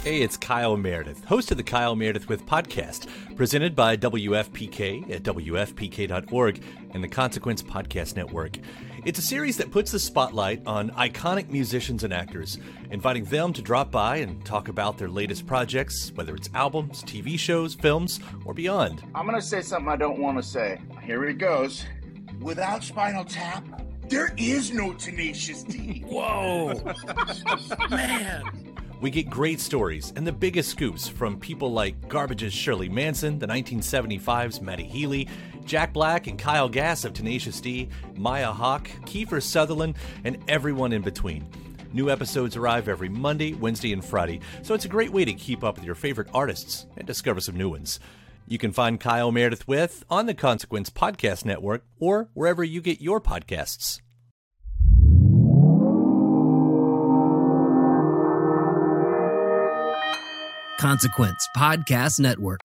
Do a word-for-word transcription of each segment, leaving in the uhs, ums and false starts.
Hey, it's Kyle Meredith, host of the Kyle Meredith With podcast, presented by W F P K at W F P K dot org and the Consequence Podcast Network. It's a series that puts the spotlight on iconic musicians and actors, inviting them to drop by and talk about their latest projects, whether it's albums, T V shows, films, or beyond. I'm going to say something I don't want to say. Here it goes. Without Spinal Tap, there is no Tenacious D. Whoa! Man! We get great stories and the biggest scoops from people like Garbage's Shirley Manson, the nineteen seventy-five's Matty Healy, Jack Black and Kyle Gass of Tenacious D, Maya Hawke, Kiefer Sutherland, and everyone in between. New episodes arrive every Monday, Wednesday, and Friday, so it's a great way to keep up with your favorite artists and discover some new ones. You can find Kyle Meredith With on the Consequence Podcast Network or wherever you get your podcasts. Consequence Podcast Network.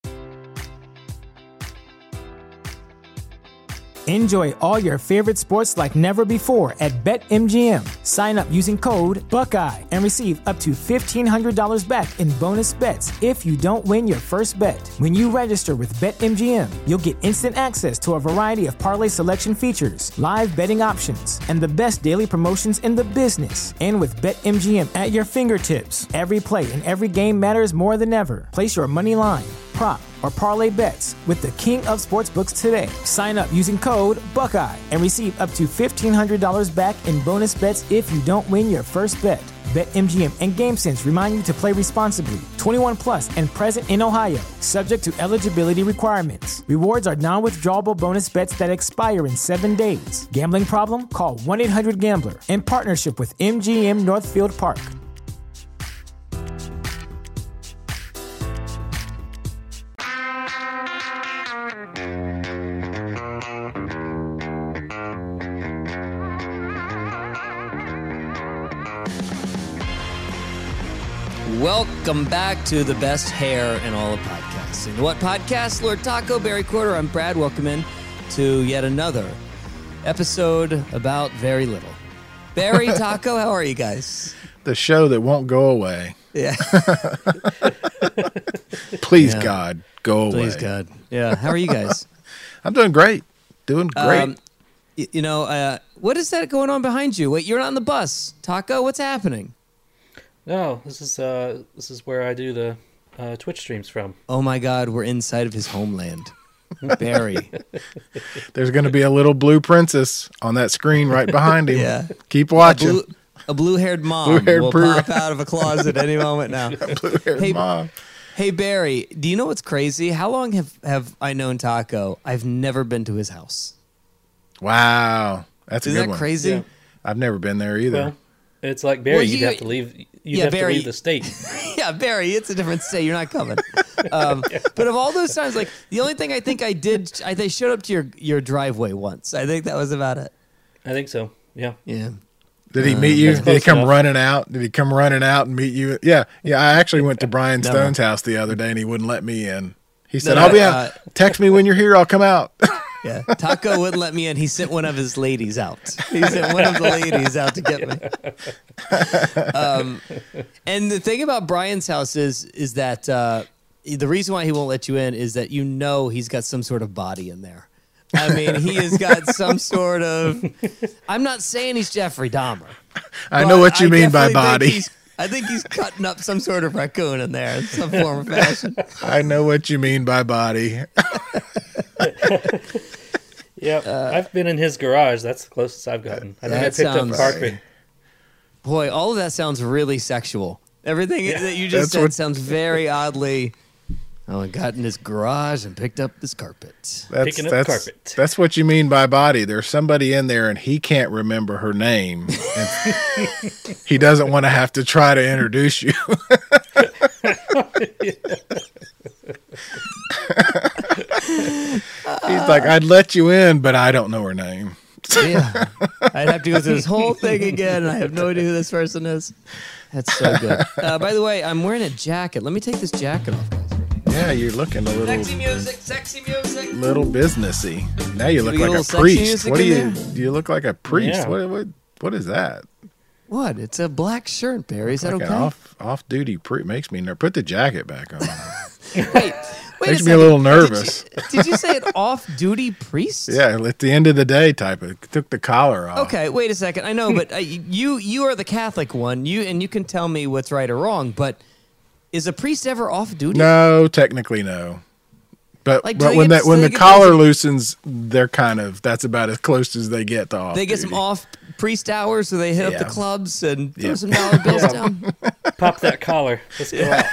Enjoy all your favorite sports like never before at BetMGM. Sign up using code Buckeye and receive up to fifteen hundred dollars back in bonus bets if you don't win your first bet. When you register with BetMGM, you'll get instant access to a variety of parlay selection features, live betting options, and the best daily promotions in the business. And with BetMGM at your fingertips, every play and every game matters more than ever. Place your money line, prop, or parlay bets with the king of sportsbooks today. Sign up using code Buckeye and receive up to fifteen hundred dollars back in bonus bets if you don't win your first bet. BetMGM and GameSense remind you to play responsibly. twenty-one plus and present in Ohio, subject to eligibility requirements. Rewards are non-withdrawable bonus bets that expire in seven days. Gambling problem? Call one eight hundred gambler in partnership with M G M Northfield Park. Welcome back to the best hair in all of podcasting. What podcast? Lord Taco, Barry Quarter. I'm Brad. Welcome in to yet another episode about very little. Barry, Taco, how are you guys? The show that won't go away. Yeah. Please, yeah. God, go away. Please, God. Yeah. How are you guys? I'm doing great. Doing great. Um, y- you know, uh, what is that going on behind you? Wait, you're on the bus. Taco, what's happening? No, this is uh, this is where I do the uh, Twitch streams from. Oh my God, we're inside of his homeland. Barry. There's going to be a little blue princess on that screen right behind him. Yeah. Keep watching. A, blue, a blue-haired mom Blue-haired will brewer. pop out of a closet any moment now. Blue-haired Hey, mom. Hey, Barry, do you know what's crazy? How long have, have I known Taco? I've never been to his house. Wow. That's a Isn't good that one. crazy? Yeah. I've never been there either. Well, it's like Barry. Well, you'd you- have to leave. You'd yeah, have Barry- to leave the state. Yeah, Barry, it's a different state. You're not coming. Um, but of all those times, like the only thing I think I did, I they showed up to your, your driveway once. I think that was about it. I think so. Yeah. Yeah. Did he meet you? that's Did he close come enough. running out? Did he come running out and meet you? Yeah. Yeah. I actually went to Brian No. Stone's house the other day and he wouldn't let me in. He said, No, I'll be uh, out. Text me when you're here. I'll come out. Yeah. Taco wouldn't let me in. He sent one of his ladies out. He sent one of the ladies out to get me. Um, and the thing about Brian's house is, is that uh, the reason why he won't let you in is that you know he's got some sort of body in there. I mean, he has got some sort of. I'm not saying he's Jeffrey Dahmer. I know what you I mean by definitely think body. he's- I think he's cutting up some sort of raccoon in there in some form or fashion. I know what you mean by body. Yeah. Uh, I've been in his garage. That's the closest I've gotten. I think I That picked sounds- up carpet. Boy, all of that sounds really sexual. Everything that you just That's said what- sounds very oddly. Oh, I got in his garage and picked up this carpet. That's, Picking up that's, carpet. That's what you mean by body. There's somebody in there and he can't remember her name. And he doesn't want to have to try to introduce you. He's like, I'd let you in, but I don't know her name. Yeah, I'd have to go through this whole thing again, and I have no idea who this person is. That's so good. Uh, by the way, I'm wearing a jacket. Let me take this jacket off, guys. Yeah, you're looking a little Sexy music, sexy music. little businessy. Now you look we get a like a little sexy priest. music What do in you there? do? You look like a priest. Yeah. What, what what is that? What? It's a black shirt, Barry. Is that Like okay? an off off duty pre makes me nervous. Put the jacket back on. Wait, wait Makes a me a second. little nervous. Did you, did you say an off-duty priest? Yeah, at the end of the day, type of took the collar off. Okay, wait a second. I know, but uh, you you are the Catholic one. You and you can tell me what's right or wrong. But is a priest ever off-duty? No, technically no. But, Like, do but they when get- that do when they the get collar those- loosens, they're kind of that's about as close as they get to off. They get some off priest hours, so they hit up Yeah. the clubs and throw Yeah. some dollar bills down. Pop that collar. Let's go out.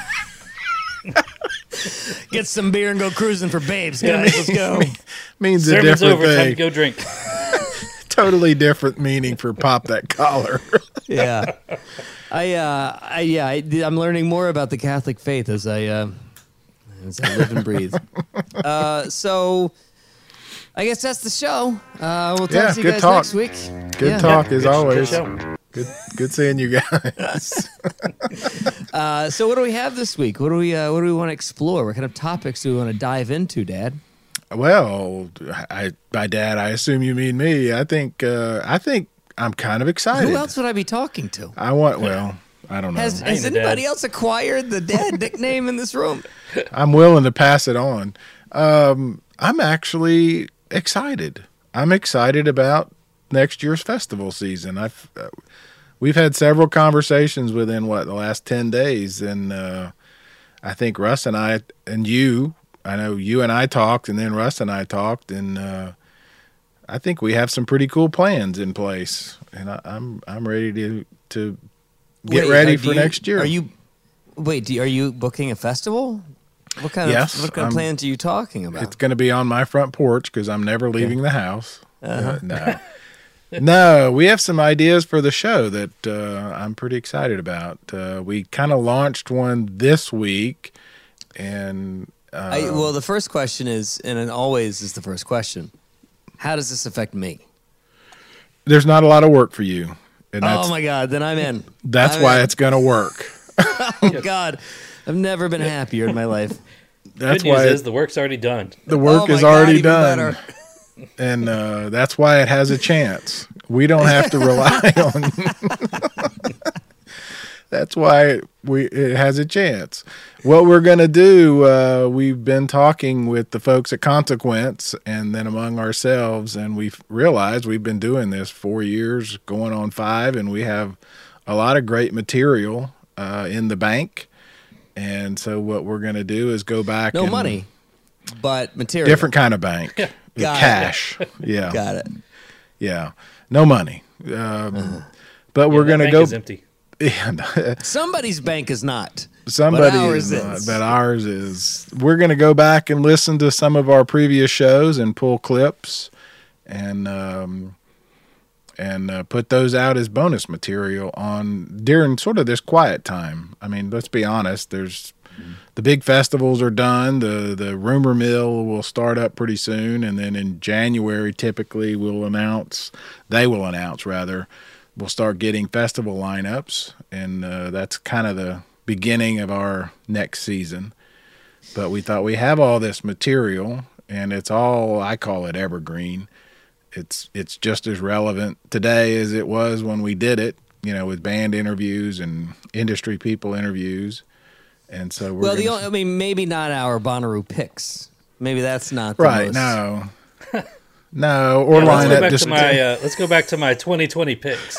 Get some beer and go cruising for babes. Gonna make us go. Means a Sermon's different over. Time to thing. go drink. Totally different meaning for pop that collar. Yeah, I, uh, I, yeah, I, I'm learning more about the Catholic faith as I, uh, as I live and breathe. Uh, so, I guess that's the show. Uh, we'll talk Yeah, to you good guys talk. next week. Good Yeah. talk Good- as good always. show. Good good seeing you guys. Uh, so, what do we have this week? What do we, uh, what do we want to explore? What kind of topics do we want to dive into, Dad? Well, I by dad, I assume you mean me. I think uh, I think I'm kind of excited. Who else would I be talking to? I want. Well, I don't know. Has, I has ain't a anybody dad. else acquired the Dad nickname in this room? I'm willing to pass it on. Um, I'm actually excited. I'm excited about next year's festival season. I've uh, we've had several conversations within what the last ten days, and uh, I think Russ and I and you. I know you and I talked, and then Russ and I talked, and uh, I think we have some pretty cool plans in place, and I, I'm I'm ready to to get Wait, ready are- do for you- next year. Are you? Wait, do you, are you booking a festival? What kind Yes, of what kind of I'm- plans are you talking about? It's going to be on my front porch because I'm never leaving the house. Uh, no, no, we have some ideas for the show that uh, I'm pretty excited about. Uh, we kind of launched one this week, and uh, I, well, the first question is, and it always is the first question: how does this affect me? there's not a lot of work for you, and that's Oh my God! Then I'm in. that's I'm why in. it's going to work. Oh God! I've never been happier in my life. That's Good news why is the work's already done. the work Oh my is God, already even done. better. And uh, that's why it has a chance. We don't have to rely on. That's why we it has a chance. What we're going to do, uh, we've been talking with the folks at Consequence and then among ourselves, and we've realized we've been doing this four years, going on five, and we have a lot of great material uh, in the bank. And so what we're going to do is go back No and money, but material. different kind of bank. Got it. Cash. Yeah. Got it. Yeah. No money. Um, but we're Yeah, going that to bank go. is empty. Yeah, Somebody's bank is not. somebody But ours is, not, is. but ours is. We're going to go back and listen to some of our previous shows and pull clips and um, and uh, put those out as bonus material on during sort of this quiet time. I mean, let's be honest. There's the big festivals are done. The the rumor mill will start up pretty soon, and then in January, typically we'll announce. They will announce rather. We'll start getting festival lineups, and uh, that's kind of the beginning of our next season. But we thought we have all this material, and it's all, I call it evergreen. It's it's just as relevant today as it was when we did it, you know, with band interviews and industry people interviews. And so we're Well, the gonna- only, I mean, maybe not our Bonnaroo picks. Maybe that's not the right, most- no. No, or Yeah, let's line go up back just to my. Uh, let's go back to my twenty twenty picks.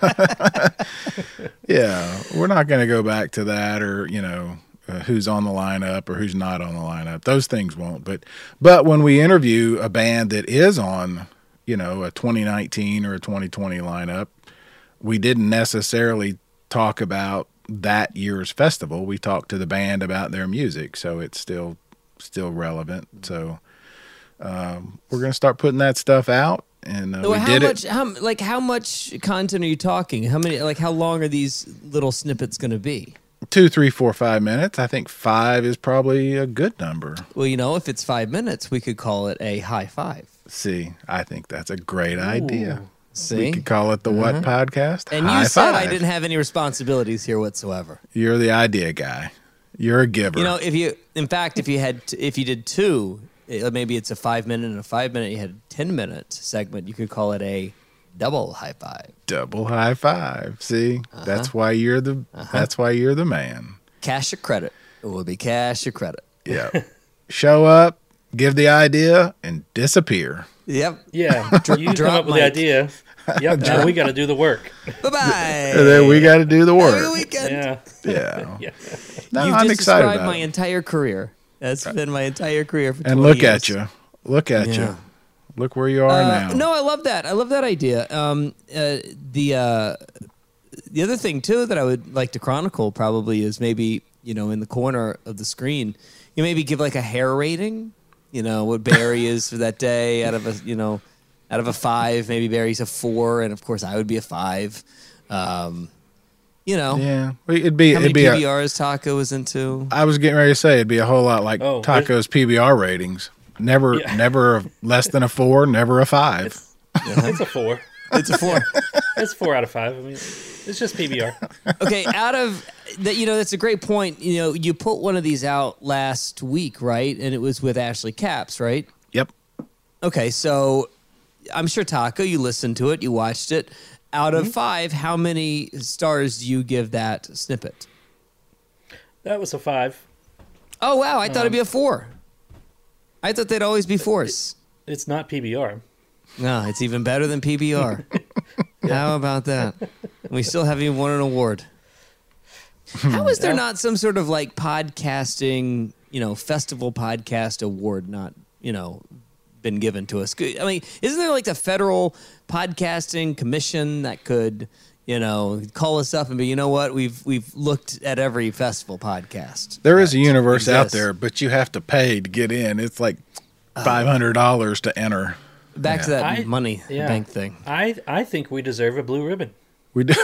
Yeah, we're not going to go back to that, or you know, uh, who's on the lineup or who's not on the lineup. Those things won't. But but when we interview a band that is on, you know, a twenty nineteen or a twenty twenty lineup, we didn't necessarily talk about that year's festival. We talked to the band about their music, so it's still still relevant. So um, we're going to start putting that stuff out. And uh, So we how did much? it. How like how much content are you talking? How many? Like how long are these little snippets going to be? Two, three, four, five minutes. I think five is probably a good number. Well, you know, if it's five minutes, we could call it a high five. See, I think that's a great idea. See, We could call it the What Podcast. and you High said I five. didn't have any responsibilities here whatsoever. You're the idea guy. You're a giver. You know, if you, in fact, if you had, t- if you did two, it- maybe it's a five minute and a five minute. You had a ten minute segment. You could call it a Double high five. Double high five. See, uh-huh. that's why you're the. Uh-huh. That's why you're the man. Cash or credit. It will be cash or credit. Yeah. Show up, give the idea, and disappear. Yep. Yeah. You come up with Mike. the idea. Yep. Now we got to do the work. Bye bye. And then we got to do the work. Every weekend. Yeah. Yeah. yeah. No, You've I'm just excited described about my it. entire career. That's right. been my entire career for and twenty look years. at you. Look at Yeah. you. Look where you are Uh, now. no, I love that. I love that idea. Um, uh, the uh, the other thing too that I would like to chronicle probably is maybe, you know, in the corner of the screen, you maybe give like a hair rating. You know what Barry is for that day out of a you know out of a five. Maybe Barry's a four, and of course I would be a five. Um, you know, Yeah, Well, it'd be how many it'd be. P B A, Rs Taco was into? I was getting ready to say it'd be a whole lot like Oh, Taco's P B R ratings. Never, Yeah. never a, less than a four. Never a five. It's, it's a four. It's a four. It's four out of five. I mean, it's just P B R. Okay, out of that, you know, that's a great point. You know, you put one of these out last week, right? And it was with Ashley Capps, right? Yep. Okay, so I'm sure Taco, you listened to it, you watched it. Out of five, how many stars do you give that snippet? That was a five. Oh wow, I thought Um, it'd be a four. I thought they'd always be fours. It's not P B R. No, it's even better than P B R. How about that? We still haven't even won an award. How is there Yeah. not some sort of like podcasting, you know, festival podcast award not, you know, been given to us? I mean, isn't there like the Federal Podcasting Commission that could, you know, call us up and be, you know what, we've we've looked at every festival podcast. There is a universe out exists. there, but you have to pay to get in. It's like five hundred dollars to enter. Back to that I- money yeah. bank thing. I I think we deserve a blue ribbon. We do.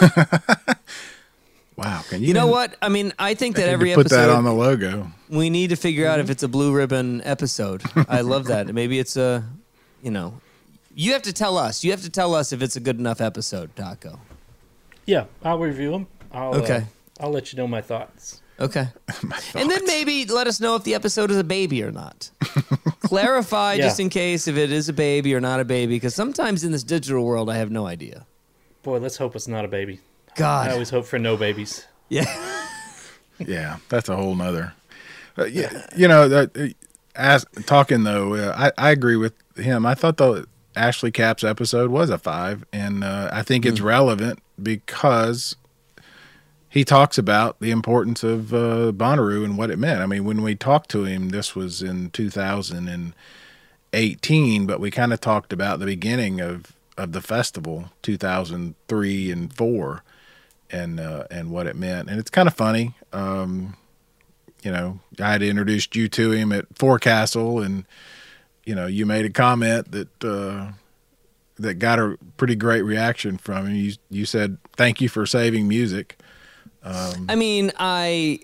Wow. Can you? You know what? I mean, I think that Need every to put episode that on the logo. we need to figure out if it's a blue ribbon episode. I love that. Maybe it's a, you know, you have to tell us. You have to tell us if it's a good enough episode, Taco. Yeah, I'll review them. I'll, Okay. Uh, I'll let you know my thoughts. Okay. And then maybe let us know if the episode is a baby or not. Clarify Yeah. just in case if it is a baby or not a baby, because sometimes in this digital world, I have no idea. Boy, let's hope it's not a baby. God. I always hope for no babies. Yeah. Yeah, that's a whole nother. Uh, yeah, you know, that, uh, as talking though, uh, I I agree with him. I thought the Ashley Capps episode was a five, and uh, I think it's relevant because he talks about the importance of uh, Bonnaroo and what it meant. I mean, when we talked to him, this was in two thousand eighteen, but we kind of talked about the beginning of, of the festival, two thousand three and four, and uh, and what it meant. And it's kind of funny. Um, you know, I had introduced you to him at Forecastle, and you know, you made a comment that uh, that got a pretty great reaction from him. You you said, "Thank you for saving music." Um, I mean, I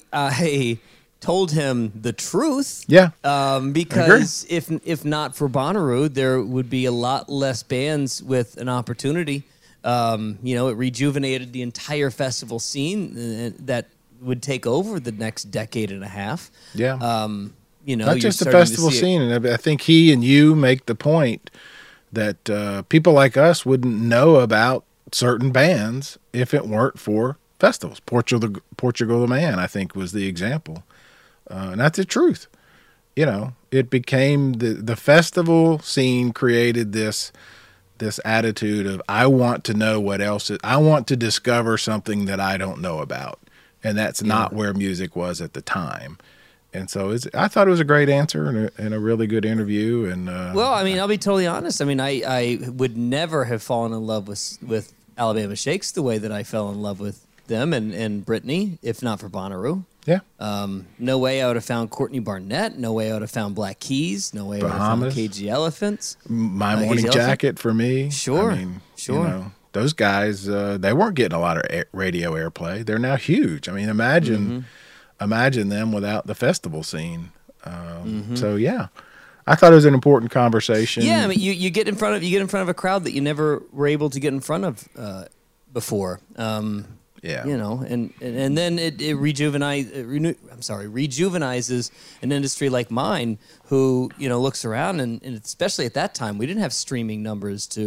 I told him the truth. yeah, Um, because if if not for Bonnaroo, there would be a lot less bands with an opportunity. Um, you know, it rejuvenated the entire festival scene uh, that would take over the next decade and a half. yeah. Um, you know, Not you're just the starting to festival see it. scene, and I I think he and you make the point that uh, people like us wouldn't know about certain bands if it weren't for festivals. Portugal, Portugal the Man, I think, was the example, uh, and that's the truth. You know, it became the the festival scene created this this attitude of I want to know what else is, I want to discover something that I don't know about, and that's not where music was at the time. And so it's, I thought it was a great answer and a, and a really good interview. And uh, Well, I mean, I'll be totally honest. I mean, I, I would never have fallen in love with with Alabama Shakes the way that I fell in love with them and, and Brittany, if not for Bonnaroo. yeah, Um, no way I would have found Courtney Barnett. No way I would have found Black Keys. No way I would have Bahamas. found K G Elephants. My Like Morning his elephant? Jacket for me. Sure, I mean, sure. You know, those guys, uh, they weren't getting a lot of air, radio airplay. They're now huge. I mean, imagine, Mm-hmm. imagine them without the festival scene. Um, Mm-hmm. So yeah, I thought it was an important conversation. Yeah, I mean, you, you get in front of you get in front of a crowd that you never were able to get in front of uh, before. Um, yeah, You know, and and, and then it, it rejuvenizes. It renew, I'm sorry, rejuvenizes an industry like mine, who you know looks around and, and especially at that time, we didn't have streaming numbers to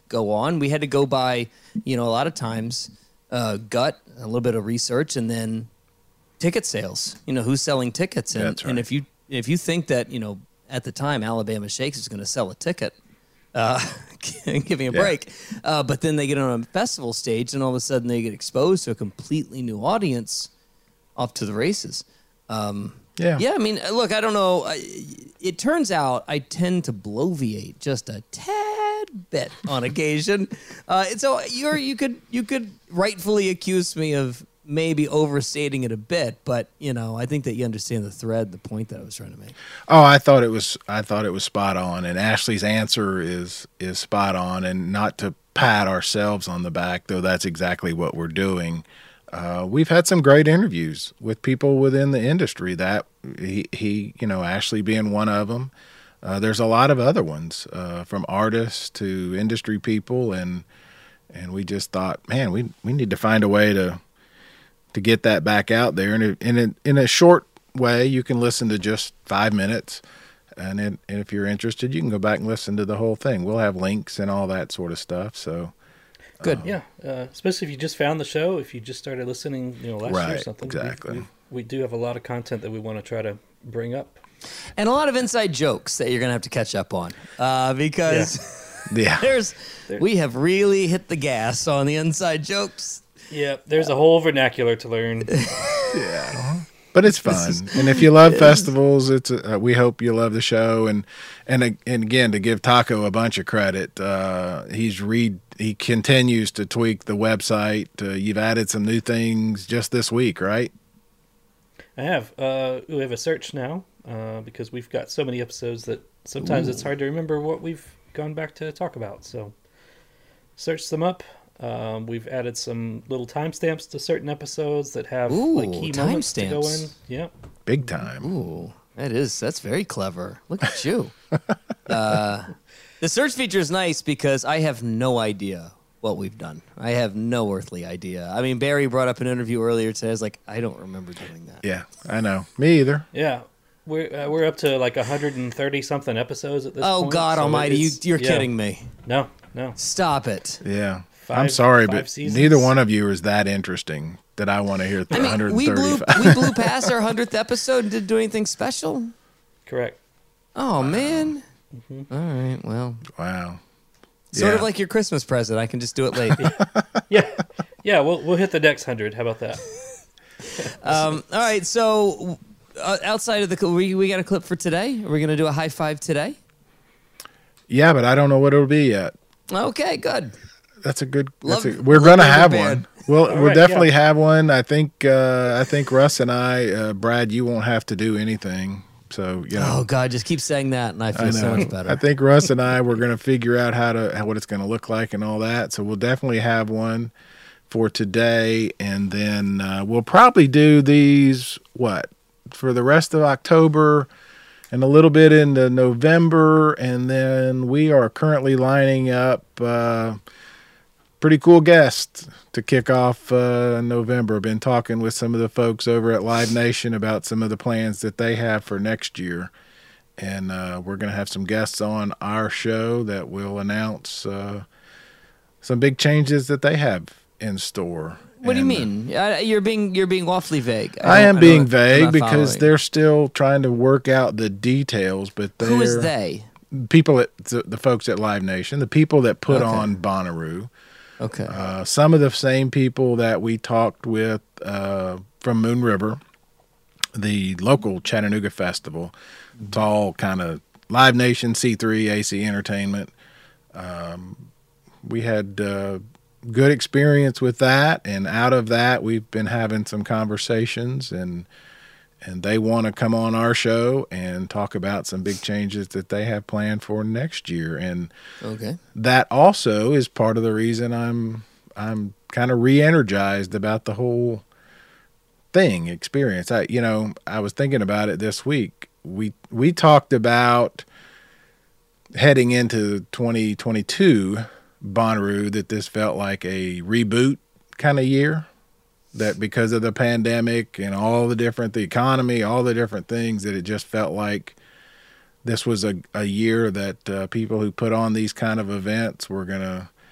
go on. We had to go by, you know, a lot of times uh, gut, a little bit of research, and then ticket sales. You know, who's selling tickets, and, That's right. and if you if you think that, you know, at the time Alabama Shakes is going to sell a ticket, uh, give me a Yeah. break. Uh, but then they get on a festival stage, and all of a sudden they get exposed to a completely new audience off to the races. Um, Yeah. Yeah, I mean, look, I don't know. I, it turns out I tend to bloviate just a tad bit on occasion. Uh, and so you're you could you could rightfully accuse me of maybe overstating it a bit, but you know, I think that you understand the thread, the point that I was trying to make. Oh, I thought it was I thought it was spot on, and Ashley's answer is is spot on, and not to pat ourselves on the back, though that's exactly what we're doing. Uh, we've had some great interviews with people within the industry. That he, he you know, Ashley being one of them. Uh, there's a lot of other ones, uh, from artists to industry people, and and we just thought, man, we we need to find a way to to get that back out there. And in a, in a short way, you can listen to just five minutes, and, it, and if you're interested, you can go back and listen to the whole thing. We'll have links and all that sort of stuff. So. Good. Yeah, uh, especially if you just found the show, if you just started listening, you know, last year or Right, something. exactly. We, we, we do have a lot of content that we want to try to bring up. And a lot of inside jokes that you're going to have to catch up on uh, because Yeah. there's we have really hit the gas on the inside jokes. Yeah, there's a whole vernacular to learn. But it's fun, and if you love festivals, it's uh, we hope you love the show. And and and again, to give Taco a bunch of credit, uh, he's read he continues to tweak the website. Uh, you've added some new things just this week, right? I have. Uh, we have a search now uh, because we've got so many episodes that sometimes it's hard to remember what we've gone back to talk about. So search them up. Um, we've added some little timestamps to certain episodes that have Ooh, like key moments to go in. timestamps. Yep. Big time. Ooh, that is that's very clever. Look at you. uh, the search feature is nice because I have no idea what we've done. I have no earthly idea. I mean, Barry brought up an interview earlier today. I was like, I don't remember doing that. Yeah, I know. Me either. Yeah. We're uh, we're up to like one hundred thirty something episodes at this Oh point. God so Almighty! You, it's- you're yeah. kidding me. No, no. Stop it. Yeah. Five- I'm sorry, five but seasons? neither one of you is that interesting that I want to hear I mean, we blew one thirty-five. we blew past our hundredth episode and didn't do anything special. Correct. Oh man. All right. Well, Wow. sort Yeah. of like your Christmas present. I can just do it late. Yeah. Yeah, we'll we'll hit the next hundred. How about that? Um, all right, so uh, outside of the, cl- we we got a clip for today. Are we gonna do a high five today? Yeah, but I don't know what it'll be yet. Okay, good. That's a good. That's Love- a, we're love gonna your have band. one. We'll All we'll right, definitely yeah. have one. I think uh, I think Russ and I, uh, Brad, you won't have to do anything. So you know, Oh God, just keep saying that, and I feel I so know. much better. I think Russ and I we're gonna figure out how to how, what it's gonna look like and all that. So we'll definitely have one for today, and then uh, we'll probably do these what for the rest of October and a little bit into November, and then we are currently lining up uh, pretty cool guests to kick off uh, November. I've been talking with some of the folks over at Live Nation about some of the plans that they have for next year, and uh, we're going to have some guests on our show that will announce uh, some big changes that they have in store. what do you And, mean? Uh, you're being you're being awfully vague. I don't- am don't- being I'm vague not because following. they're still trying to work out the details. But they're Who is they? people at the, the folks at Live Nation, the people that put Okay. on Bonnaroo. Okay. Uh, some of the same people that we talked with uh, from Moon River, the local Chattanooga festival. It's all kind of Live Nation, C three, A C Entertainment. Um, we had uh, good experience with that, and out of that, we've been having some conversations, and and they want to come on our show and talk about some big changes that they have planned for next year. And okay. that also is part of the reason I'm I'm kind of re-energized about the whole thing experience. I you know, I was thinking about it this week. We we talked about heading into twenty twenty-two Bonnaroo that this felt like a reboot kind of year, that because of the pandemic and all the different the economy, all the different things, that it just felt like this was a, a year that uh, people who put on these kind of events were going to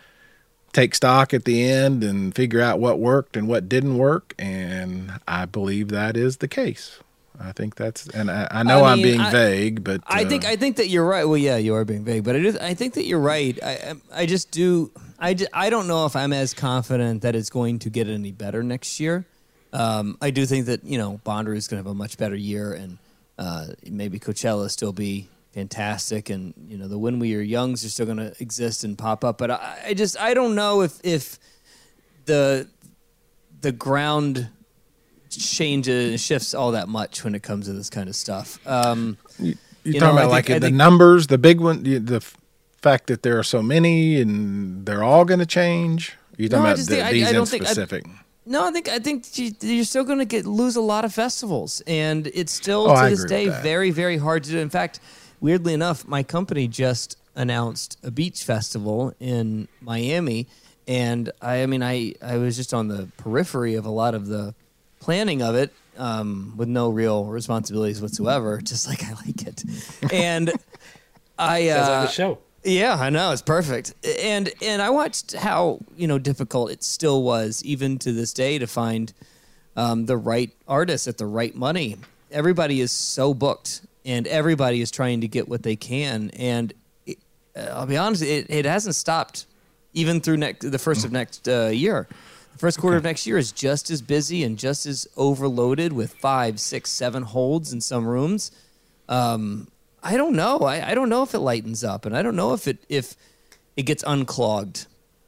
take stock at the end and figure out what worked and what didn't work. And I believe that is the case. I think that's, and I, I know I mean, I'm being I, vague, but I uh, think I think that you're right. Well, yeah, you are being vague, but it is, I think that you're right. I I just do. I, just, I don't know if I'm as confident that it's going to get any better next year. Um, I do think that you know Bonnaroo is going to have a much better year, and uh, maybe Coachella still be fantastic, and you know the When We Are Youngs are still going to exist and pop up. But I, I just I don't know if if the the ground changes shifts all that much when it comes to this kind of stuff. Um, you, you're you talking know, about like think, the think, numbers, the big one, the f- fact that there are so many and they're all going to change. You're talking no, about the, think, these I, I in specific. I, no, I think I think you're still going to get lose a lot of festivals, and it's still oh, to I this day very very hard to do. In fact, weirdly enough, my company just announced a beach festival in Miami, and I, I mean I I was just on the periphery of a lot of the planning of it um, with no real responsibilities whatsoever, just like I like it. And I sounds uh, like the show. Yeah, I know, it's perfect. And and I watched how you know difficult it still was, even to this day, to find um, the right artists at the right money. Everybody is so booked, and everybody is trying to get what they can. And it, I'll be honest, it, it hasn't stopped even through next the first of next uh, year. The first quarter okay. of next year is just as busy and just as overloaded with five, six, seven holds in some rooms. Um, I don't know. I, I don't know if it lightens up, and I don't know if it if it gets unclogged.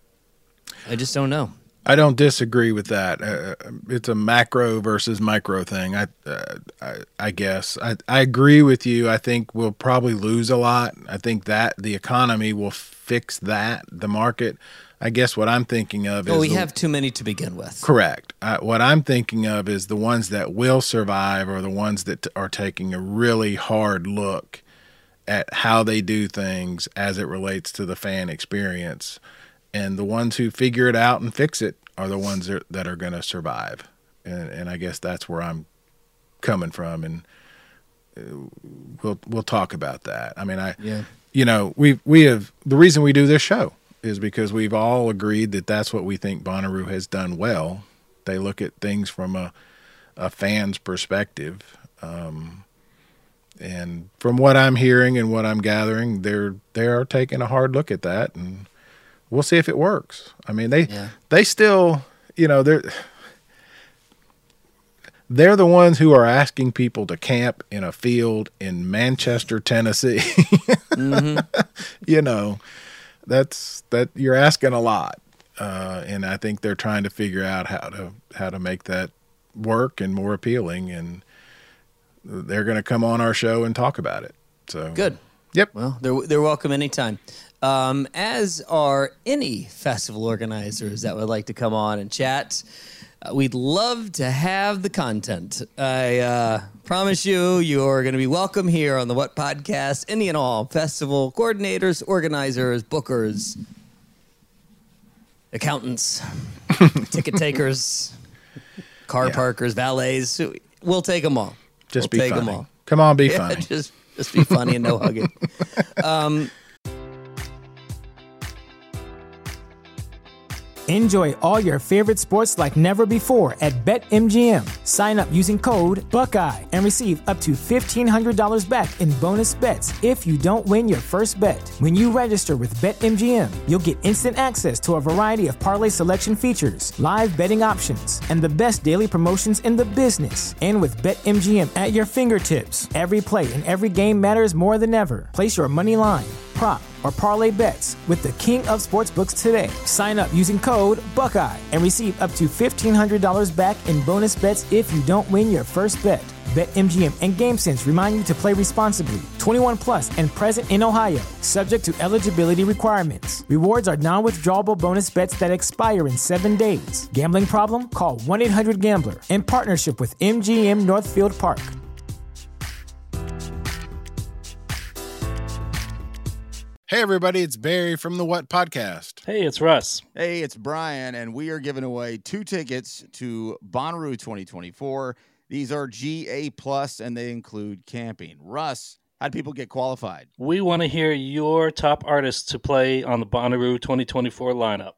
I just don't know. I don't disagree with that. Uh, it's a macro versus micro thing. I uh, I, I guess I, I agree with you. I think we'll probably lose a lot. I think that the economy will fix that. The market. I guess what I'm thinking of well, is... we the, have too many to begin with. Correct. Uh, what I'm thinking of is the ones that will survive are the ones that t- are taking a really hard look at how they do things as it relates to the fan experience. And the ones who figure it out and fix it are the ones that are, that are going to survive. And, and I guess that's where I'm coming from. And we'll we'll talk about that. I mean, I, yeah. you know, we we have... The reason we do this show is because we've all agreed that that's what we think Bonnaroo has done well. They look at things from a, a fan's perspective. Um, and from what I'm hearing and what I'm gathering, they're, they are taking a hard look at that, and we'll see if it works. I mean, they, yeah. they still, you know, they're, they're the ones who are asking people to camp in a field in Manchester, Tennessee. mm-hmm. You know, That's that you're asking a lot, uh, and I think they're trying to figure out how to how to make that work and more appealing, and they're going to come on our show and talk about it. So good. Yep. Well, they're they're welcome anytime. Um, as are any festival organizers that would like to come on and chat. Uh, we'd love to have the content. I uh, promise you, you're going to be welcome here on the What Podcast. Any and all festival coordinators, organizers, bookers, accountants, ticket takers, car yeah. parkers, valets. We'll take them all. Just we'll be take funny. them all. Come on, be yeah, funny. Just, just be funny and no hugging. Um, Enjoy all your favorite sports like never before at BetMGM. Sign up using code Buckeye and receive up to fifteen hundred dollars back in bonus bets if you don't win your first bet. When you register with BetMGM, you'll get instant access to a variety of parlay selection features, live betting options, and the best daily promotions in the business. And with BetMGM at your fingertips, every play and every game matters more than ever. Place your money line, prop, or parlay bets with the king of sportsbooks today. Sign up using code Buckeye and receive up to fifteen hundred dollars back in bonus bets if you don't win your first bet. BetMGM and GameSense remind you to play responsibly. twenty-one plus and present in Ohio, subject to eligibility requirements. Rewards are non-withdrawable bonus bets that expire in seven days. Gambling problem? Call one eight hundred gambler in partnership with M G M Northfield Park. Hey, everybody, it's Barry from the What Podcast. Hey, it's Russ. Hey, it's Brian, and we are giving away two tickets to Bonnaroo twenty twenty-four. These are G A plus, and they include camping. Russ, how do people get qualified? We want to hear your top artists to play on the Bonnaroo twenty twenty-four lineup.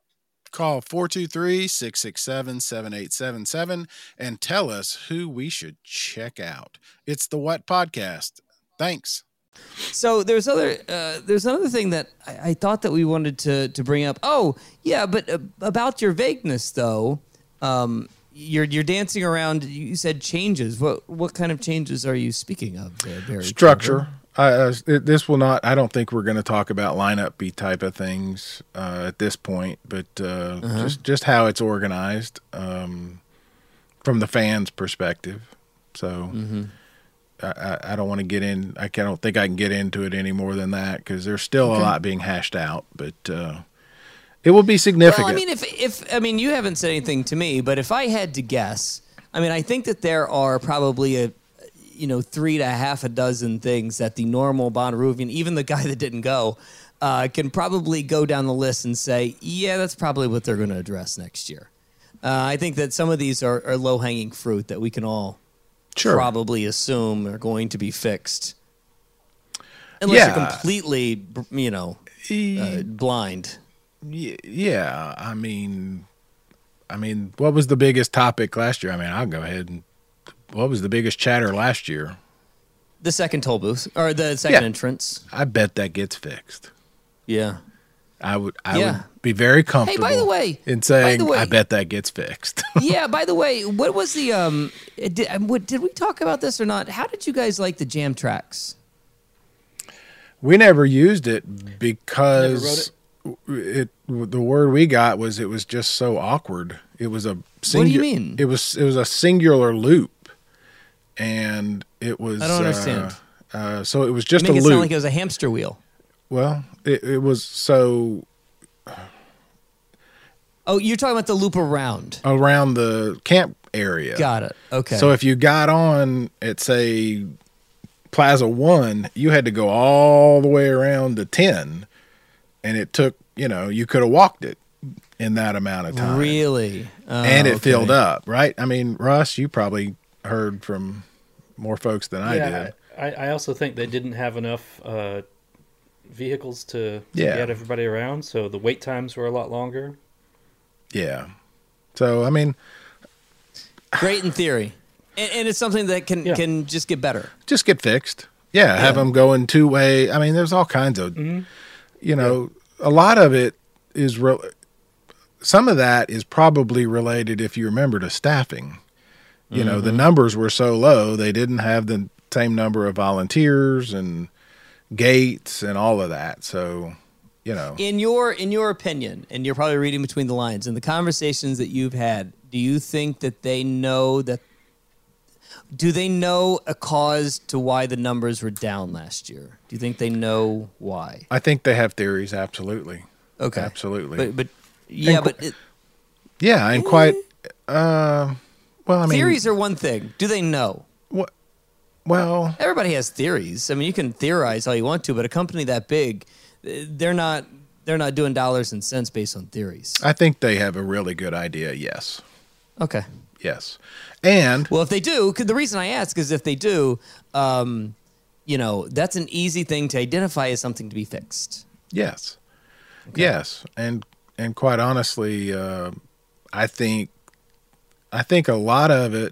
Call four two three, six six seven, seven eight seven seven and tell us who we should check out. It's the What Podcast. Thanks. So there's other uh, there's another thing that I, I thought that we wanted to to bring up. Oh yeah, but uh, about your vagueness though, um, you're you're dancing around. You said changes. What what kind of changes are you speaking of? Uh, Barry Structure. Uh, it, this will not. I don't think we're going to talk about lineup B type of things uh, at this point, but uh, uh-huh. just just how it's organized um, from the fans' perspective. So. Mm-hmm. I, I don't want to get in. I don't think I can get into it any more than that because there's still okay. a lot being hashed out, but uh, it will be significant. Well, I mean, if if I mean, you haven't said anything to me, but if I had to guess, I mean, I think that there are probably a, you know, three to half a dozen things that the normal Bonnaroovian, even the guy that didn't go, uh, can probably go down the list and say, yeah, that's probably what they're going to address next year. Uh, I think that some of these are, are low hanging fruit that we can all. Sure. Probably assume are going to be fixed, unless yeah. you're completely, you know, uh, blind. Yeah, I mean, I mean, what was the biggest topic last year? I mean, I'll go ahead and what was the biggest chatter last year? The second toll booth or the second yeah. entrance. I bet that gets fixed. Yeah, I would. I yeah. would be very comfortable. Hey, by the way, in saying, way, I bet that gets fixed. Yeah. By the way, what was the um? Did, what, did we talk about this or not? How did you guys like the jam tracks? We never used it because it. it. The word we got was it was just so awkward. It was a. Singu- what do you mean? It was it was a singular loop, and it was. I don't understand. Uh, uh, so it was just you make a it loop. Sound like it was a hamster wheel. Well, it, it was so. Oh, you're talking about the loop around. Around the camp area. Got it. Okay. So if you got on at, say, Plaza One, you had to go all the way around to ten, and it took, you know, you could have walked it in that amount of time. Really? Oh, and it okay. filled up, right? I mean, Russ, you probably heard from more folks than I yeah, did. I, I also think they didn't have enough uh, vehicles to, to yeah. get everybody around, so the wait times were a lot longer. Yeah. So, I mean. Great in theory. And, and it's something that can, yeah. can just get better. Just get fixed. Yeah, yeah. Have them going two way. I mean, there's all kinds of, mm-hmm. you know, yeah. a lot of it is, re- some of that is probably related, if you remember, to staffing. You mm-hmm. know, the numbers were so low, they didn't have the same number of volunteers and gates and all of that. So. You know. In your in your opinion, and you're probably reading between the lines, in the conversations that you've had, do you think that they know that? Do they know a cause to why the numbers were down last year? Do you think they know why? I think they have theories. Absolutely. Okay. Absolutely. But but yeah, and, but it, yeah, and quite. Uh, well, I mean, theories are one thing. Do they know? What? Well, everybody has theories. I mean, you can theorize all you want to, but a company that big. They're not. They're not doing dollars and cents based on theories. I think they have a really good idea. Yes. Okay. Yes. And well, if they do, cause the reason I ask is if they do, um, you know, that's an easy thing to identify as something to be fixed. Yes. Okay. Yes. And and quite honestly, uh, I think I think a lot of it.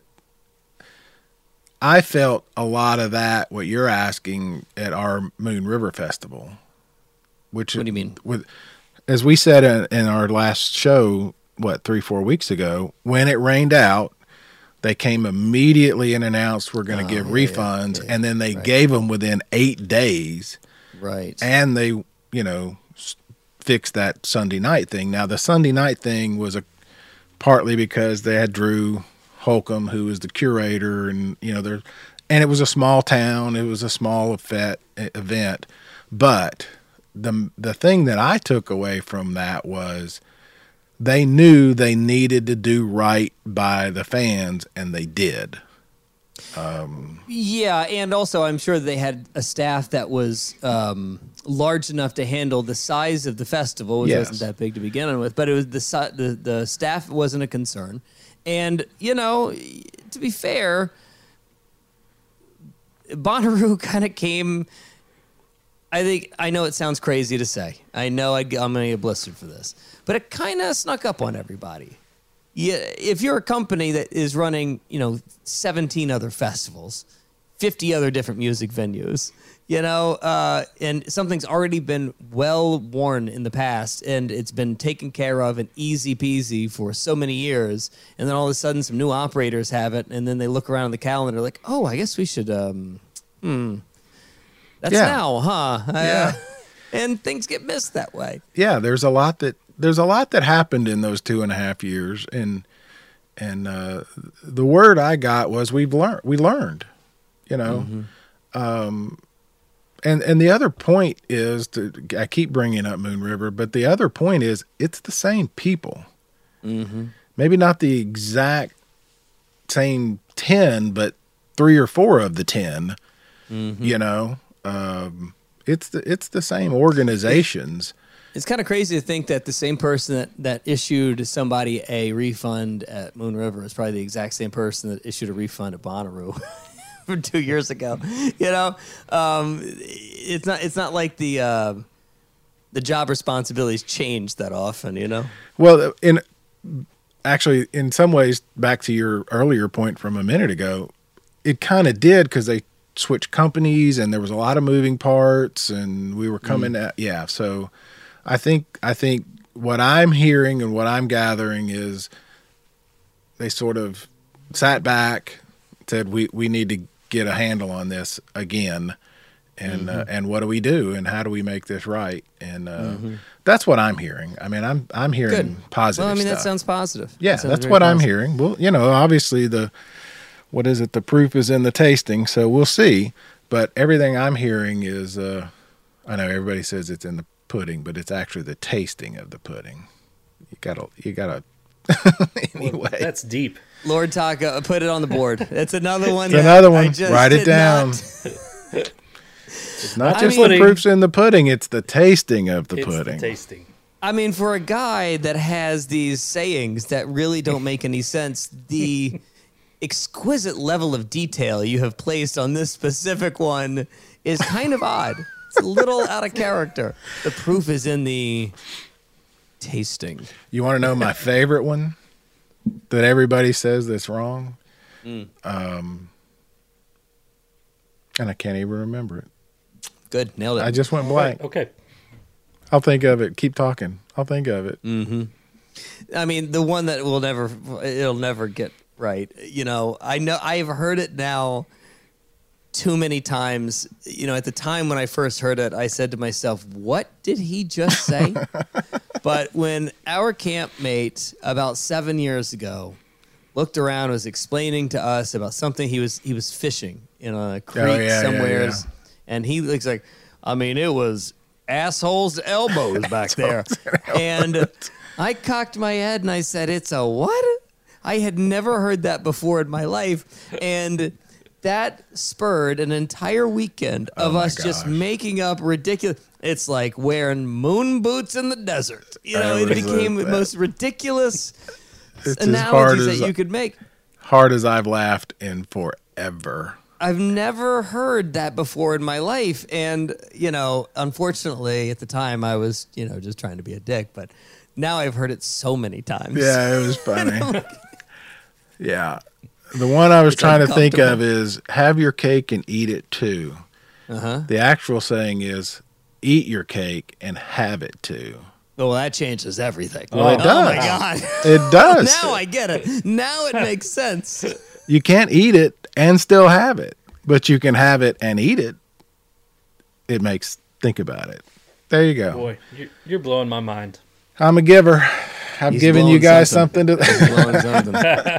I felt a lot of that. What you're asking at our Moon River Festival. Which, what do you mean? With, as we said in, in our last show, what, three, four weeks ago, when it rained out, they came immediately and announced we're going to oh, give yeah, refunds, yeah, yeah. and then they right. gave them within eight days. Right. And they, you know, fixed that Sunday night thing. Now, the Sunday night thing was a partly because they had Drew Holcomb, who was the curator, and, you know, there, and it was a small town. It was a small event, event, but... The the thing that I took away from that was they knew they needed to do right by the fans, and they did. Um, yeah, and also I'm sure they had a staff that was um, large enough to handle the size of the festival, which yes. wasn't that big to begin with, but it was the, the the staff wasn't a concern. And, you know, to be fair, Bonnaroo kind of came... I think I know it sounds crazy to say. I know I'd, I'm going to get blistered for this, but it kind of snuck up on everybody. Yeah, if you're a company that is running, you know, seventeen other festivals, fifty other different music venues, you know, uh, and something's already been well worn in the past, and it's been taken care of and easy peasy for so many years, and then all of a sudden some new operators have it, and then they look around the calendar like, oh, I guess we should, um, hmm. That's Yeah. now, huh? Yeah. Uh, and things get missed that way. Yeah, there's a lot that there's a lot that happened in those two and a half years, and and uh, the word I got was we've learned. We learned, you know. Mm-hmm. Um, and and the other point is to I keep bringing up Moon River, but the other point is it's the same people. Mm-hmm. Maybe not the exact same ten, but three or four of the ten. Mm-hmm. You know. Um, it's the it's the same organizations. It's kind of crazy to think that the same person that, that issued somebody a refund at Moon River is probably the exact same person that issued a refund at Bonnaroo from two years ago. You know, um, it's not it's not like the uh, the job responsibilities change that often. You know. Well, in actually, in some ways, back to your earlier point from a minute ago, it kind of did because they switched companies and there was a lot of moving parts and we were coming Mm. at, yeah. So I think, I think what I'm hearing and what I'm gathering is they sort of sat back, said, we, we need to get a handle on this again. And, Mm-hmm. uh, and what do we do? And how do we make this right? And, uh, Mm-hmm. that's what I'm hearing. I mean, I'm, I'm hearing Good. positive Well, I mean, stuff. that sounds positive. Yeah, That sounds that's very what I'm positive. hearing. Well, you know, obviously the what is it? The proof is in the tasting, so we'll see. But everything I'm hearing is, uh, I know everybody says it's in the pudding, but it's actually the tasting of the pudding. You gotta, you gotta. Anyway, That's deep. Lord Taka, put it on the board. That's another one. it's that another I one. just Write it did down. not- It's not I just mean- the proof's in the pudding; it's the tasting of the It's pudding. the tasting. I mean, for a guy that has these sayings that really don't make any sense, the exquisite level of detail you have placed on this specific one is kind of odd. It's a little out of character. The proof is in the tasting. You want to know my favorite one that everybody says that's wrong? Mm. Um, and I can't even remember it. Good, nailed it. I just went blank. Okay. I'll think of it. Keep talking. I'll think of it. Mm. I mean, the one that will never, it'll never get right. You know, I know I've heard it now too many times. You know, at the time when I first heard it, I said to myself, what did he just say? But when our campmate about seven years ago looked around, was explaining to us about something he was, he was fishing in a creek yeah, yeah, somewhere. yeah. And he looks like, I mean, it was assholes to elbows back there. And I cocked my head and I said, it's a what? I had never heard that before in my life. And that spurred an entire weekend of Oh my us just gosh. making up ridiculous. It's like wearing moon boots in the desert. You know, That it was, uh, became the that- most ridiculous It's as hard analogies as that you could make. hard as I've laughed in forever. I've never heard that before in my life. And, you know, unfortunately, at the time, I was, you know, just trying to be a dick. But now I've heard it so many times. Yeah, it was funny. Yeah. The one I was It's trying to think of uncomfortable. is have your cake and eat it too. Uh-huh. The actual saying is eat your cake and have it too. Well, that changes everything. Well, it Oh, my does. God. It does. Now I get it. Now it makes sense. You can't eat it and still have it, but you can have it and eat it. It makes, think about it. There you go. Boy, you're, you're blowing my mind. I'm a giver. I've He's given you blowing guys something. something, He's to. blowing something.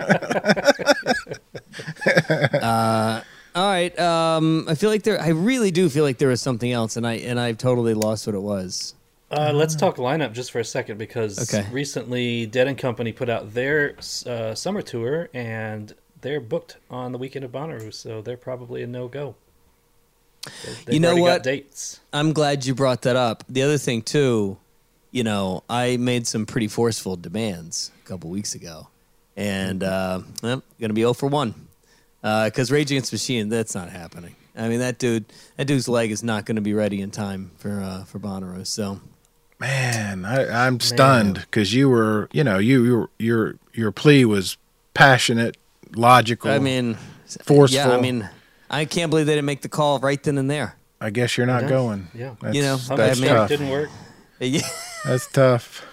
uh, all right. Um, I feel like there. I really do feel like there was something else, and I and I've totally lost what it was. Uh, let's talk lineup just for a second because Okay. recently Dead and Company put out their uh, summer tour and they're booked on the weekend of Bonnaroo, so they're probably a no-go. They- You know already got what? dates. I'm glad you brought that up. The other thing too, you know, I made some pretty forceful demands a couple weeks ago, and uh, well, gonna be zero for one because Rage Against the Machine. That's not happening. I mean, that dude, that dude's leg is not going to be ready in time for uh, for Bonnaroo. So, Man, I, I'm stunned because you were, you know, you your your your plea was passionate, logical. I mean, forceful. Yeah, I mean, I can't believe they didn't make the call right then and there. I guess you're not Yeah. going. Yeah. That's, You know, that's I mean- tough. Didn't work. Yeah. That's tough.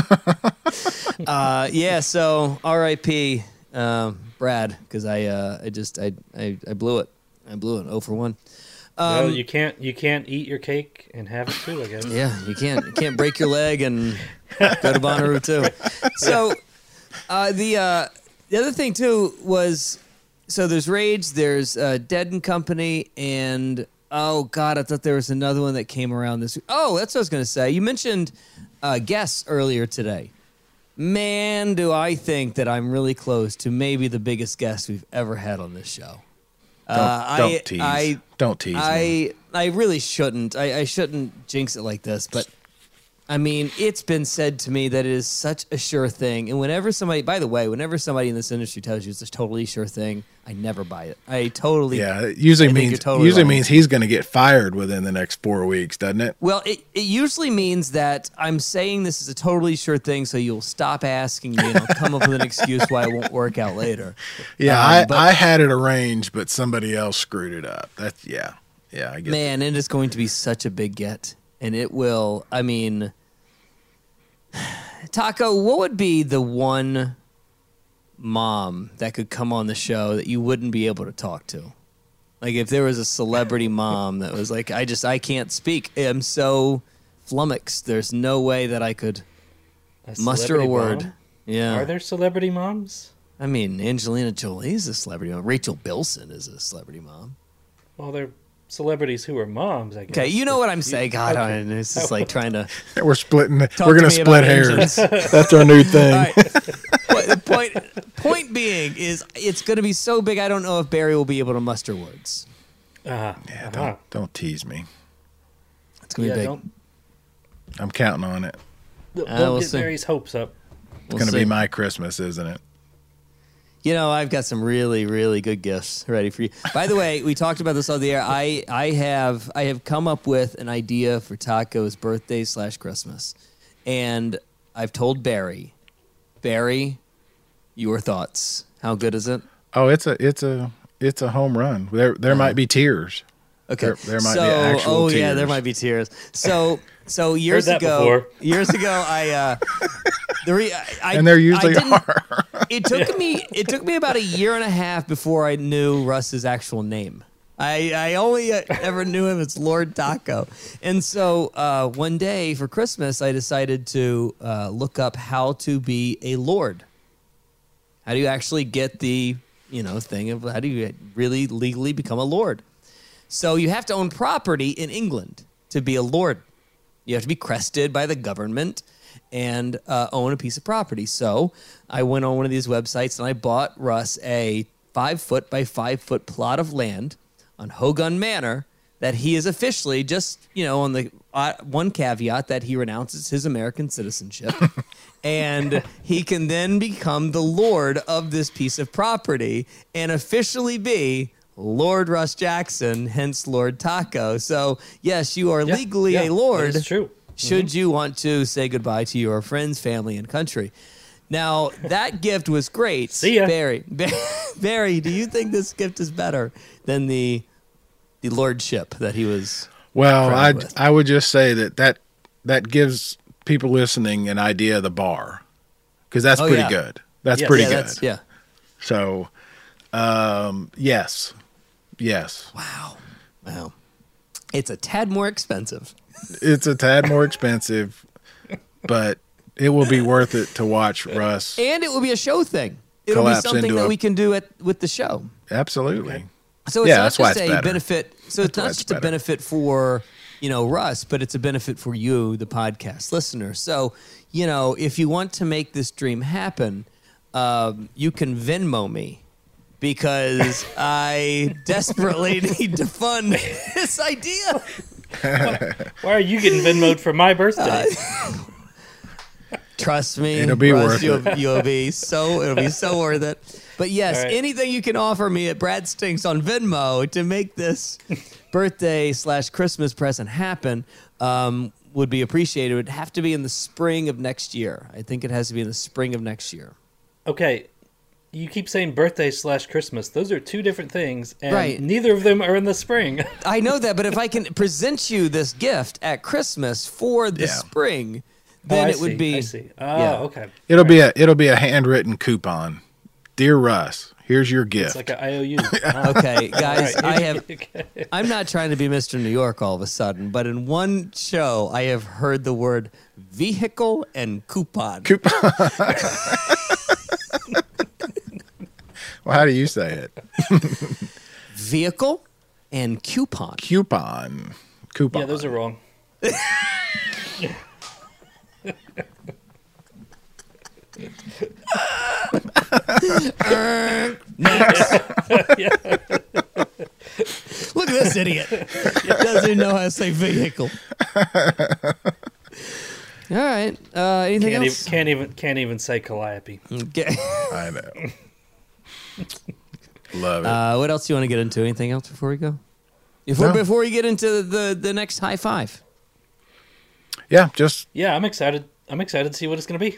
Uh, yeah. So R I P Um, Brad, because I uh, I just I, I I blew it. I blew it. Oh for one. Um, well, you can't you can't eat your cake and have it too, I guess. Yeah, you can't you can't break your leg and go to Bonnaroo too. So uh, the uh, the other thing too was so there's Rage, there's uh, Dead and Company, and oh god, I thought there was another one that came around this week. Oh, that's what I was gonna say. You mentioned uh, guests earlier today. Man, do I think that I'm really close to maybe the biggest guest we've ever had on this show. Don't, Uh, don't I, tease. I, don't tease me. I I really shouldn't. I, I shouldn't jinx it like this, but I mean, it's been said to me that it is such a sure thing. And whenever somebody, by the way, whenever somebody in this industry tells you it's a totally sure thing, I never buy it. I totally. Yeah, it usually I think means you're totally usually wrong. means he's going to get fired within the next four weeks, doesn't it? Well, it, it usually means that I'm saying this is a totally sure thing, so you'll stop asking me and I'll come up with an excuse why it won't work out later. Yeah, Um, I, but- I had it arranged, but somebody else screwed it up. That's yeah, yeah. I get Man, it is going to be such a big get. And it will, I mean, Taco, what would be the one mom that could come on the show that you wouldn't be able to talk to? Like if there was a celebrity mom that was like, I just, I can't speak. I'm so flummoxed. There's no way that I could A muster a celebrity word. mom? Yeah. Are there celebrity moms? I mean, Angelina Jolie is a celebrity mom. Rachel Bilson is a celebrity mom. Well, they're celebrities who are moms, I guess. Okay, you know what I'm saying. God, okay. I- it's just like trying to. it. We're splitting. Talk we're to going to me split about hairs. engines. That's our new thing. All right. Point- the point, point being is it's going to be so big, I don't know if Barry will be able to muster words. Uh, Yeah, uh-huh. don't don't tease me. It's going to Yeah, be big. don't, I'm counting on it. don't Uh, we'll get see. Mary's hopes up. It's going to be my Christmas, isn't it? You know, I've got some really, really good gifts ready for you. By the way, we talked about this on the air. I, I have I have come up with an idea for Taco's birthday slash Christmas. And I've told Barry, Barry, your thoughts. How good is it? Oh, it's a it's a it's a home run. There there might be tears. Okay. There- there might be so, actual oh yeah, there tears. might be tears. So so years that ago, before. years ago, I uh, the re- I, I And there usually I didn't- are. It took me it took me about a year and a half before I knew Russ's actual name. I, I only uh, ever knew him as Lord Taco. And so uh, one day for Christmas, I decided to uh, look up how to be a lord. How do you actually get the, you know, thing of how do you really legally become a lord? So you have to own property in England to be a lord. You have to be crested by the government and uh, own a piece of property. So I went on one of these websites and I bought Russ a five foot by five foot plot of land on Hogun Manor that he is officially just, you know, on the uh, one caveat that he renounces his American citizenship. And he can then become the lord of this piece of property and officially be Lord Russ Jackson, hence Lord Taco. So, yes, you are Yeah, legally yeah, a lord. That's true. Should you want to say goodbye to your friends, family, and country. Now, that gift was great. See ya. Barry, Barry, do you think this gift is better than the the lordship that he was? Well, crowned I with? I would just say that, that that gives people listening an idea of the bar, because that's Oh, pretty yeah. good. That's Yes. pretty yeah, good. that's, yeah. So, um, yes, yes, Wow. Wow. It's a tad more expensive. it's a tad more expensive, but it will be worth it to watch Russ. And it will be a show thing. It'll Collapse be something into that a- we can do at with the show. Absolutely. So it's Yeah, not that's why just it's a better. benefit. So it's That's why not it's just a better. benefit for, you know, Russ, but it's a benefit for you, the podcast listener. So, you know, if you want to make this dream happen, um, you can Venmo me because I desperately need to fund this idea. Why are you getting Venmo'd for my birthday? Trust me, It'll be Russ, worth you'll, it. You'll be so it'll be so worth it. But yes, All right. anything you can offer me at Brad Stinks on Venmo to make this birthday slash Christmas present happen um, would be appreciated. It would have to be in the spring of next year. I think it has to be in the spring of next year. Okay, you keep saying birthday slash Christmas. Those are two different things, and Right. neither of them are in the spring. I know that, but if I can present you this gift at Christmas for the Yeah. spring, Oh, then I it would see, be. I see. Oh, yeah. okay. It'll be a it'll be a handwritten coupon. Dear Russ, here's your gift. It's like an I O U. Oh, Okay, guys, all right. I have. Okay. I'm not trying to be Mister New York all of a sudden, but in one show, I have heard the word vehicle and coupon. Coupon. Well, how do you say it? Vehicle and coupon. Coupon. Coupon. Yeah, those are wrong. Next. Look at this idiot. Doesn't even know how to say vehicle. All right. Uh, anything Can't even, else? can't even can't even say Calliope. Okay. I know. Love it. Uh, what else do you want to get into? Anything else before we go? Before No. before we get into the the next high five. yeah, just Yeah, I'm excited. I'm excited to see what it's going to be.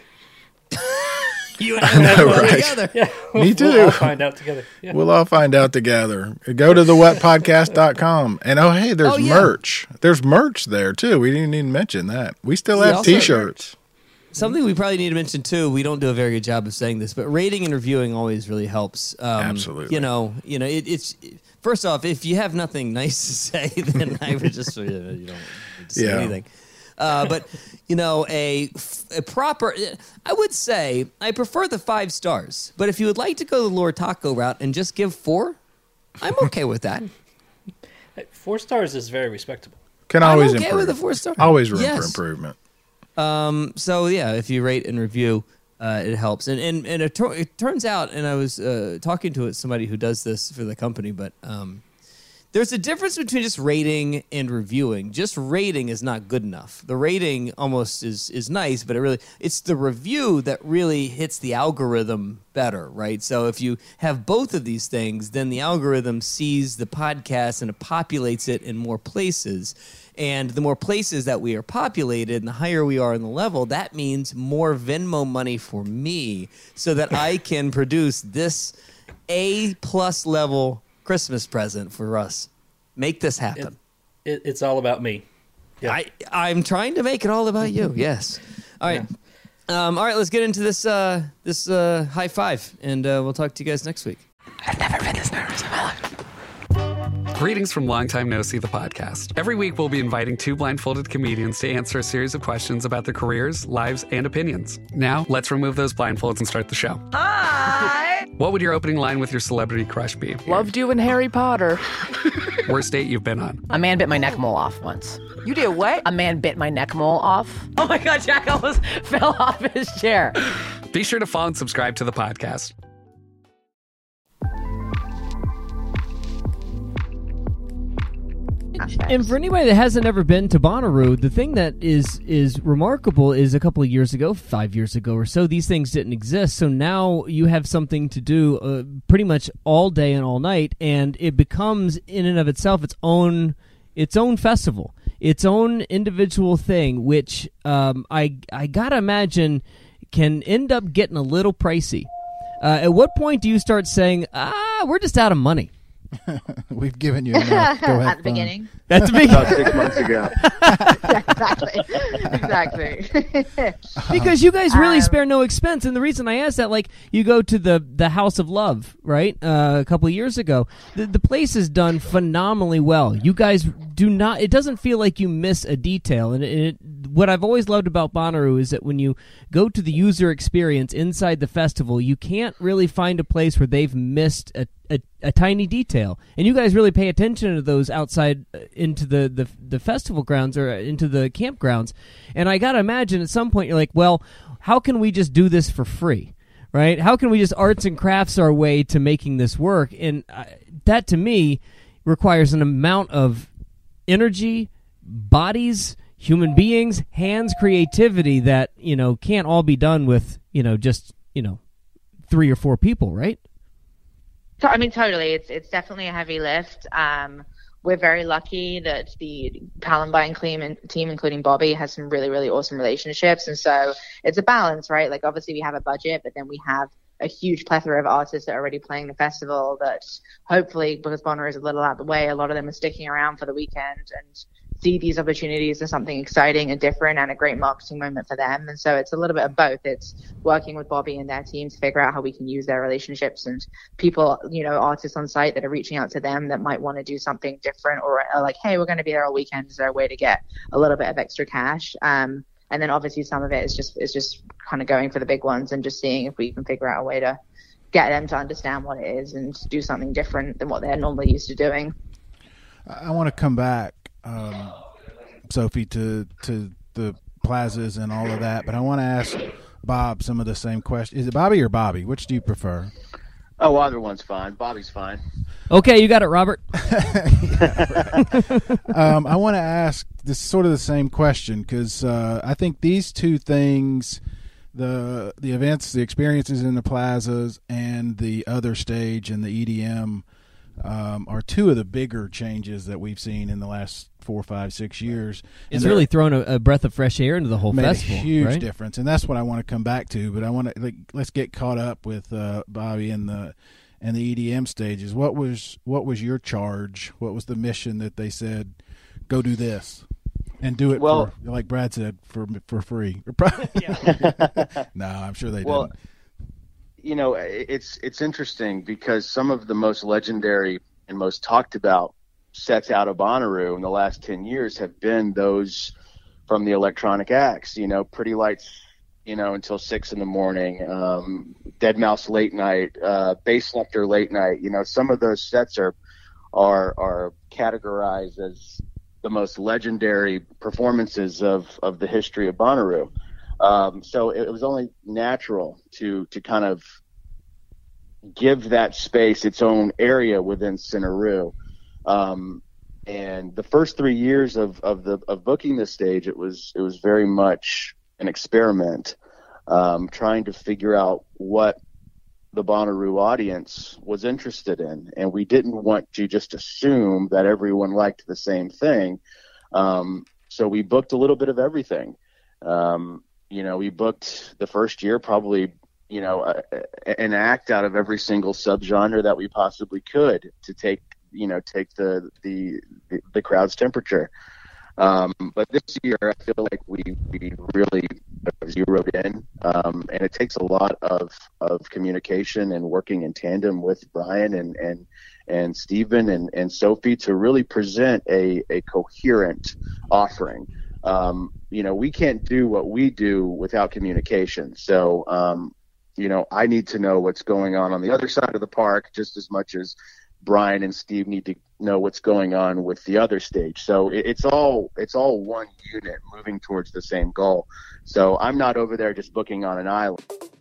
You and I will know, put it right? together. Yeah, Me too. We'll all find out together. Yeah. we'll all find out together. Go to the wet podcast dot com. And oh, hey, there's Oh, yeah. merch. There's merch there, too. We didn't even mention that. We still We have also have T-shirts. Something we probably need to mention too. We don't do a very good job of saying this, but rating and reviewing always really helps. Um, Absolutely. You know, you know, it, it's first off, if you have nothing nice to say, then I would just you, know, you don't need to say Yeah. anything. Uh, but you know, a a proper, I would say, I prefer the five stars. But if you would like to go the Lord Taco route and just give four, I'm okay with that. Hey, Four stars is very respectable. Can I'm always okay improve. with a four star. Always room Yes. for improvement. Um, so yeah, if you rate and review, uh, it helps. And and and it, tur- it turns out, and I was uh, talking to somebody who does this for the company, but um, there's a difference between just rating and reviewing. Just rating is not good enough. The rating almost is is nice, but it really it's the review that really hits the algorithm better, right? So if you have both of these things, then the algorithm sees the podcast and it populates it in more places. And the more places that we are populated and the higher we are in the level, that means more Venmo money for me so that I can produce this A plus level Christmas present for us. Make this happen. It, it's all about me. Yeah. I, I'm trying to make it all about you. Yes. All right. Um, all right, let's get into this uh, this uh, high five, and uh, we'll talk to you guys next week. I've never been this nervous in my life. Greetings from Long Time No See, the podcast. Every week, we'll be inviting two blindfolded comedians to answer a series of questions about their careers, lives, and opinions. Now, let's remove those blindfolds and start the show. Hi! What would your opening line with your celebrity crush be? Loved you in Harry Potter. Worst date you've been on? A man bit my neck mole off once. You did what? A man bit my neck mole off. Oh my God, Jack almost fell off his chair. Be sure to follow and subscribe to the podcast. And for anybody that hasn't ever been to Bonnaroo, the thing that is is remarkable is a couple of years ago, five years ago or so, these things didn't exist. So now you have something to do uh, pretty much all day and all night, and it becomes in and of itself its own its own festival, its own individual thing, which um, I I gotta imagine can end up getting a little pricey. Uh, at what point do you start saying, ah, we're just out of money? We've given you enough. Go have At the fun. beginning. At the beginning. About six months ago. exactly. Exactly. Because you guys really Um, spare no expense, and the reason I asked that, like, you go to the the House of Love, right? Uh, a couple of years ago, the the place is done phenomenally well. You guys do not; it doesn't feel like you miss a detail. And it, it, what I've always loved about Bonnaroo is that when you go to the user experience inside the festival, you can't really find a place where they've missed a a, a tiny detail. And you guys really pay attention to those outside uh, into the, the the festival grounds or into the campgrounds. And I gotta imagine at some point you're like, well, how can we just do this for free, right? How can we just arts and crafts our way to making this work? And uh, that to me requires an amount of energy, bodies, human beings, hands, creativity that, you know, can't all be done with, you know, just, you know, three or four people, right? So, I mean, totally. It's it's definitely a heavy lift. Um, we're very lucky that the Palumbine team, including Bobby, has some really, really awesome relationships. And so it's a balance, right? Like, obviously we have a budget, but then we have a huge plethora of artists that are already playing the festival that hopefully, because Bonnaroo is a little out of the way, a lot of them are sticking around for the weekend and see these opportunities as something exciting and different and a great marketing moment for them. And so it's a little bit of both. It's working with Bobby and their team to figure out how we can use their relationships and people, you know, artists on site that are reaching out to them that might want to do something different or are like, hey, we're going to be there all weekend. Is there a way to get a little bit of extra cash? Um, and then obviously some of it is just is just kind of going for the big ones and just seeing if we can figure out a way to get them to understand what it is and do something different than what they're normally used to doing. I want to come back, um, Sophie, to to the plazas and all of that, but I want to ask Bob some of the same questions. Is it Bobby or Bobby? Which do you prefer? Oh, either one's fine. Bobby's fine. Okay, you got it, Robert. um, I want to ask this sort of the same question because uh, I think these two things, the the events, the experiences in the plazas, and the other stage and the E D M, um, are two of the bigger changes that we've seen in the last four, five, six years. It's really thrown a, a breath of fresh air into the whole made festival. a huge right? difference, and that's what I want to come back to. But I want to like, let's get caught up with uh, Bobby and the and the E D M stages. What was what was your charge? What was the mission that they said, go do this and do it? Well, for, like Brad said, for for free. No, I'm sure they well, didn't. You know, it's it's interesting because some of the most legendary and most talked about sets out of Bonnaroo in the last ten years have been those from the electronic acts, you know, Pretty Lights, you know, until six in the morning, um, Dead Mouse Late Night, uh, Basslector Late Night. You know, some of those sets are, are, are categorized as the most legendary performances of, of the history of Bonnaroo. Um, so it was only natural to, to kind of give that space its own area within Cinaroo. Um, and the first three years of, of the, of booking this stage, it was, it was very much an experiment, um, trying to figure out what the Bonnaroo audience was interested in. And we didn't want to just assume that everyone liked the same thing. Um, so we booked a little bit of everything. Um, you know, we booked the first year, probably, you know, a, an act out of every single subgenre that we possibly could to take, you know, take the, the, the crowd's temperature. Um, but this year, I feel like we, we really zeroed in, um, and it takes a lot of, of communication and working in tandem with Brian and, and, and Stephen and, and Sophie to really present a, a coherent offering. Um, you know, we can't do what we do without communication. So, um, you know, I need to know what's going on on the other side of the park just as much as Brian and Steve need to know what's going on with the other stage. So it, it's all it's all one unit moving towards the same goal. So I'm not over there just booking on an island.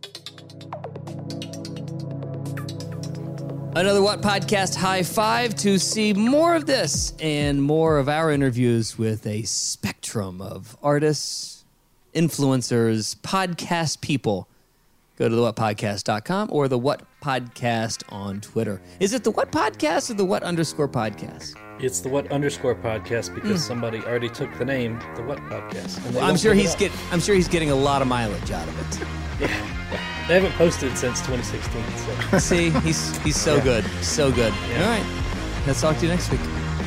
Another What Podcast high five to see more of this and more of our interviews with a spectrum of artists, influencers, podcast people. Go to the what podcast dot com or the What Podcast on Twitter. Is it the What Podcast or the What underscore podcast? It's the What underscore podcast because Mm. somebody already took the name, the What Podcast. and they I'm won't sure give it he's up. get. I'm sure he's getting a lot of mileage out of it. They haven't posted since twenty sixteen. So. See, he's he's so Yeah. good, so good. Yeah. All right, let's talk to you next week.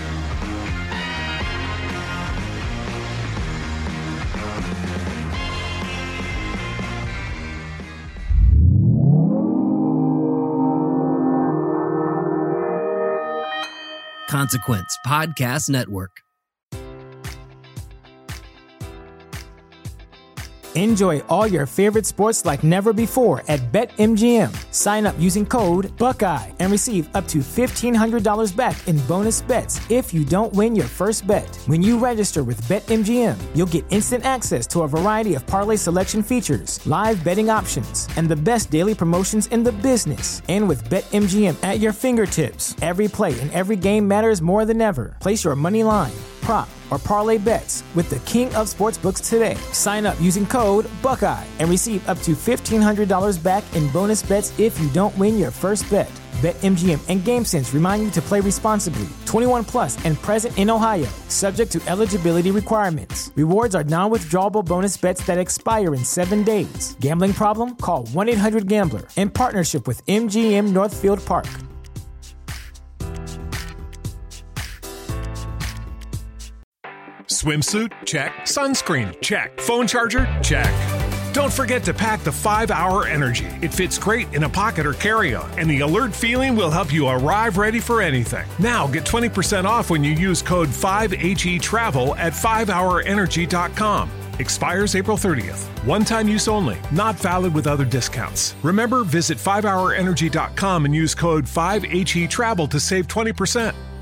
Consequence Podcast Network. Enjoy all your favorite sports like never before at BetMGM. Sign up using code Buckeye and receive up to fifteen hundred dollars back in bonus bets if you don't win your first bet. When you register with BetMGM, you'll get instant access to a variety of parlay selection features, live betting options, and the best daily promotions in the business. And with BetMGM at your fingertips, every play and every game matters more than ever. Place your money line, prop, or parlay bets with the king of sportsbooks today. Sign up using code Buckeye and receive up to fifteen hundred dollars back in bonus bets if you don't win your first bet. BetMGM and GameSense remind you to play responsibly. twenty-one plus and present in Ohio, subject to eligibility requirements. Rewards are non-withdrawable bonus bets that expire in seven days. Gambling problem? Call one eight hundred gambler. In partnership with M G M Northfield Park. Swimsuit? Check. Sunscreen? Check. Phone charger? Check. Don't forget to pack the five hour Energy. It fits great in a pocket or carry-on, and the alert feeling will help you arrive ready for anything. Now get twenty percent off when you use code five H E Travel at five hour energy dot com. Expires April thirtieth. One-time use only. Not valid with other discounts. Remember, visit five hour energy dot com and use code five H E Travel to save twenty percent.